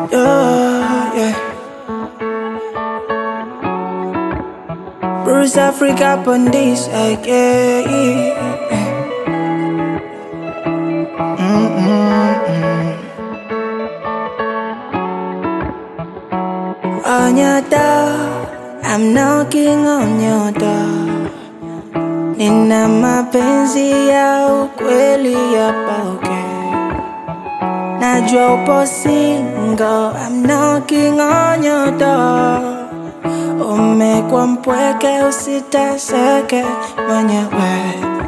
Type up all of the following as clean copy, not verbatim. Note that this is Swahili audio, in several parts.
Yeah. Bruce Africa on this again. On your door, I'm knocking on your door. Nina mapenzi ya ukweli hapa najua upo single, I'm knocking on your door. Umekuwa mpweke usitaseke mwenyewe.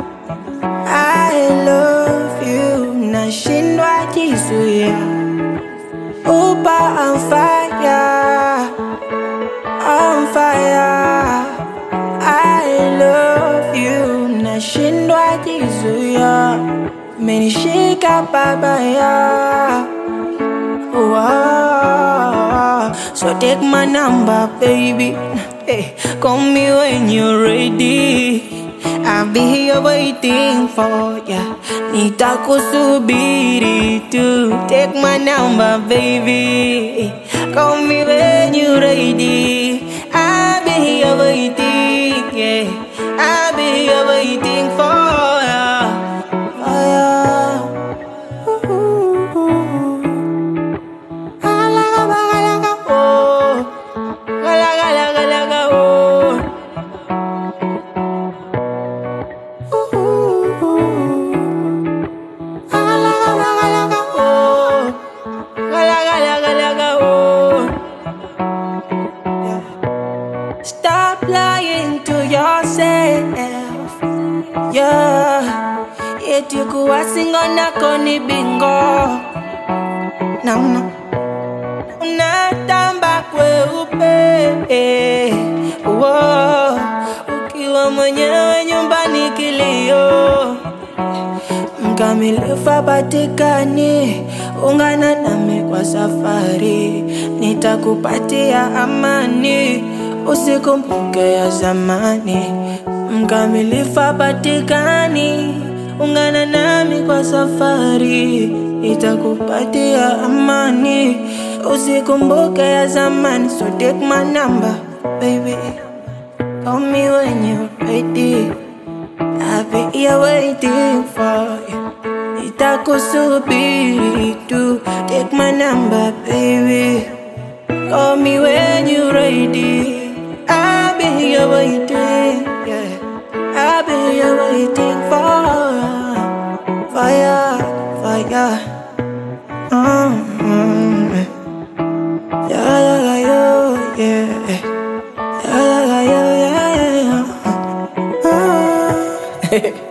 I love you, nashindwa jizuia. Upa on fire, on fire. I love you, nashindwa jizuia. Menishika babaya. Wow. So take my number, baby. Hey, call me when you're ready. I'll be here waiting for ya. Nitakusubiri tu. Take my number, baby. Call me when you're ready. I'll be here waiting, yeah. I'll be here waiting for ya. For ya. Stop lying to yourself, yeah. Yeti kuwa singo nako ni bingo. No. Unatamba kweupe, wow. Ukiwa mwenyewe nyumbani kilio. Mkamilifu hapatikani, ungana nami kwa safari. Nitakupatia amani, usikumbuke ya zamani. Mkamilifu hapatikani, ungana nami kwa safari. Nitakupatia amani, usikumbuke ya zamani. So take my number, baby. Call me when you're ready. I'll be here waiting for you. Nitakusubiri tu. Take my number, baby. Call me when you're ready. I'll be here waiting, yeah. I'll be here waiting for ya. Yeah.